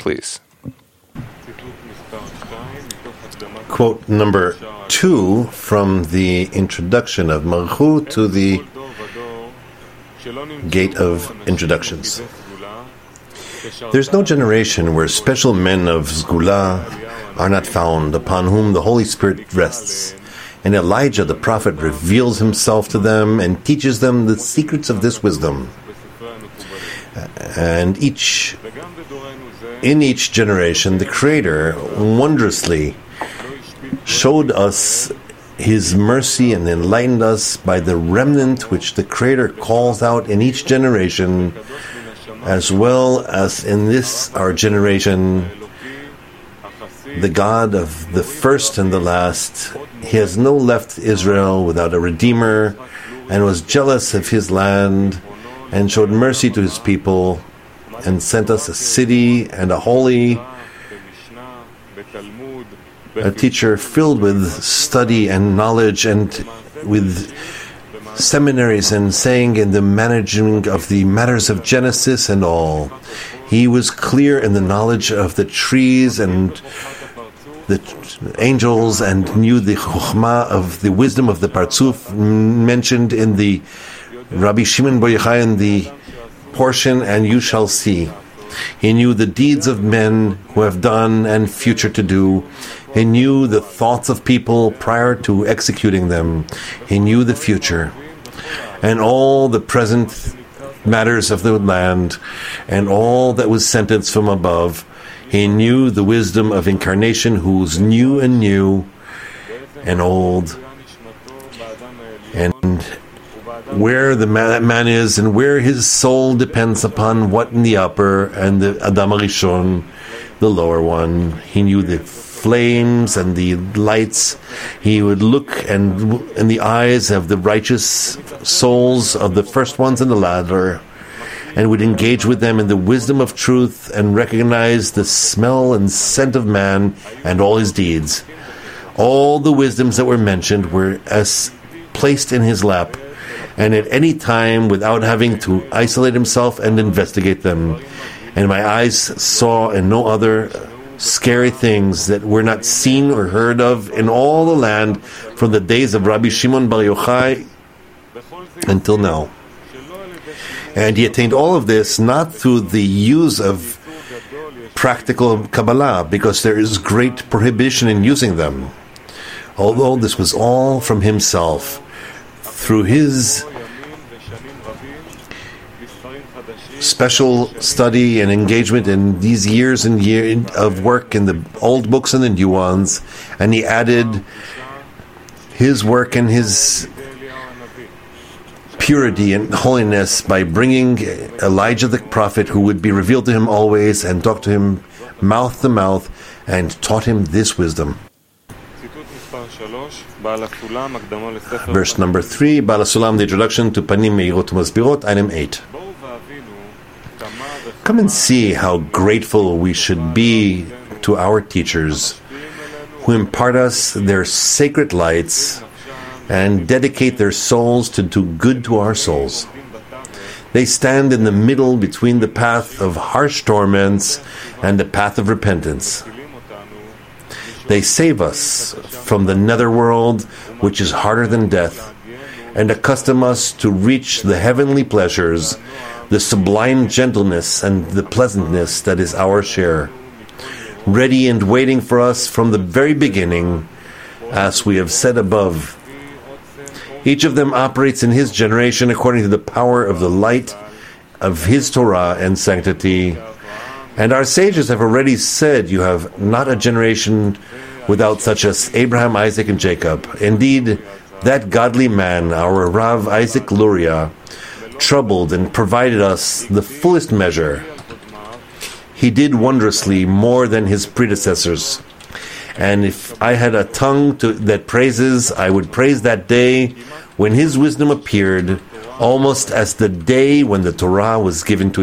please. Quote number 2 from the introduction of Malchut to the Gate of Introductions. There's no generation where special men of Zgula are not found, upon whom the Holy Spirit rests. And Elijah the prophet reveals himself to them and teaches them the secrets of this wisdom. And in each generation, the Creator wondrously showed us His mercy and enlightened us by the remnant which the Creator calls out in each generation, as well as in this, our generation, the God of the first and the last. He has no left Israel without a Redeemer, and was jealous of His land, and showed mercy to His people, and sent us a city and a holy, a teacher filled with study and knowledge, and with seminaries and saying in the managing of the matters of Genesis and all. He was clear in the knowledge of the trees and the angels, and knew the chokhmah of the wisdom of the Partzuf mentioned in the Rabbi Shimon Bar Yochai in the portion, and you shall see. He knew the deeds of men who have done and future to do. He knew the thoughts of people prior to executing them. He knew the future and all the present matters of the land and all that was sentenced from above. He knew the wisdom of incarnation, who's new and old, and where the man is and where his soul depends upon what in the upper, and the Adam HaRishon, the lower one. He knew the flames and the lights. He would look and in the eyes of the righteous souls of the first ones in the ladder, and would engage with them in the wisdom of truth and recognize the smell and scent of man and all his deeds. All the wisdoms that were mentioned were as placed in his lap, and at any time without having to isolate himself and investigate them. And my eyes saw and no other scary things that were not seen or heard of in all the land from the days of Rabbi Shimon Bar Yochai until now. And he attained all of this not through the use of practical Kabbalah, because there is great prohibition in using them. Although this was all from himself, through his special study and engagement in these years and years of work in the old books and the new ones, and he added his work and his purity and holiness by bringing Elijah the prophet, who would be revealed to him always and talk to him mouth to mouth, and taught him this wisdom. Verse number 3, Baal HaSulam, the introduction to Panim Meirot Masbirot, item 8. Come and see how grateful we should be to our teachers, who impart us their sacred lights and dedicate their souls to do good to our souls. They stand in the middle between the path of harsh torments and the path of repentance. They save us from the netherworld, which is harder than death, and accustom us to reach the heavenly pleasures, the sublime gentleness and the pleasantness that is our share, ready and waiting for us from the very beginning, as we have said above. Each of them operates in his generation according to the power of the light of his Torah and sanctity. And our sages have already said, you have not a generation without such as Abraham, Isaac, and Jacob. Indeed, that godly man, our Rav Isaac Luria, troubled and provided us the fullest measure. He did wondrously more than his predecessors. And if I had a tongue that praises, I would praise that day when his wisdom appeared, almost as the day when the Torah was given to